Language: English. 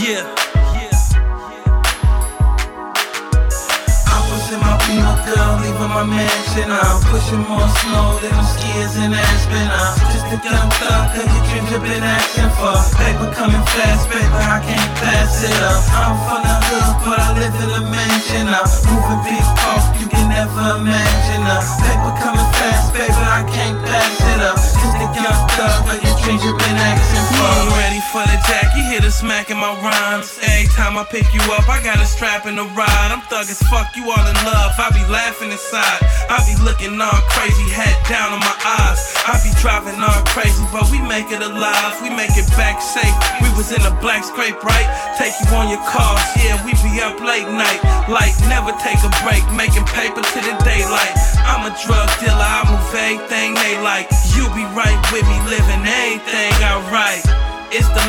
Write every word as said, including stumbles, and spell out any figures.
Yeah. In my Beamer, girl, leaving my mansion. I'm pushing more snow than them skiers in Aspen. I'm just a young thug, cause your dreams have been asking for. Paper coming fast, baby, I can't pass it up. I'm from the hood, but I live in a mansion. I'm moving big off, you can never imagine. Uh, paper coming fast, baby, I can't pass it up. Just a young thug, but your dreams have been asking for. I'm ready for the jack, you hear the smack in my rhymes. Every time I pick you up, I got a strap in the ride. I'm thug as fuck, you all in love, I be laughing inside. I be looking all crazy, hat down on my eyes. I be driving all crazy, but we make it alive. We make it back safe. We was in a black scrape, right? Take you on your cars, yeah, we be up late night. Like, never take a break, making paper to the daylight. I'm a drug dealer, I move everything they like. You be right with me, living everything I write. It's the